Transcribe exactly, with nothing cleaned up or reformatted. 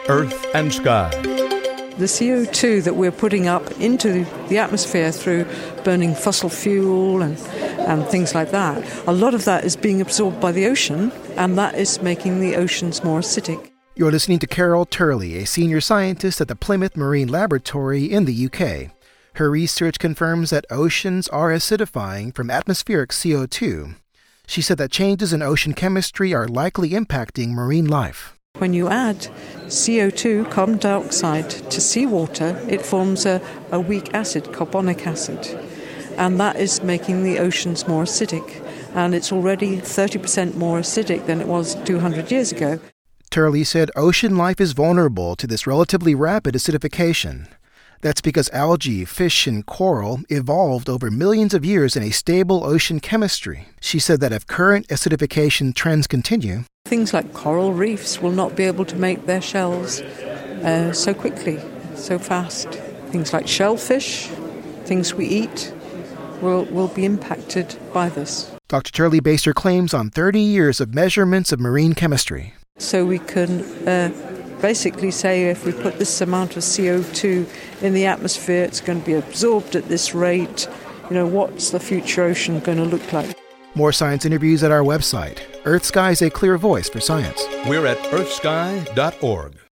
Earth and Sky. The C O two that we're putting up into the atmosphere through burning fossil fuel and, and things like that, a lot of that is being absorbed by the ocean, and that is making the oceans more acidic. You're listening to Carol Turley, a senior scientist at the Plymouth Marine Laboratory in the U K. Her research confirms that oceans are acidifying from atmospheric C O two. She said that changes in ocean chemistry are likely impacting marine life. When you add C O two, carbon dioxide, to seawater, it forms a, a weak acid, carbonic acid, and that is making the oceans more acidic, and it's already thirty percent more acidic than it was two hundred years ago. Turley said ocean life is vulnerable to this relatively rapid acidification. That's because algae, fish, and coral evolved over millions of years in a stable ocean chemistry. She said that if current acidification trends continue, things like coral reefs will not be able to make their shells uh, so quickly, so fast. Things like shellfish, things we eat, will, will be impacted by this. Doctor Turley based her claims on thirty years of measurements of marine chemistry. So we can uh, basically say if we put this amount of C O two in the atmosphere, it's going to be absorbed at this rate. You know, what's the future ocean going to look like? More science interviews at our website. Earth Sky is a clear voice for science. We're at earth sky dot org.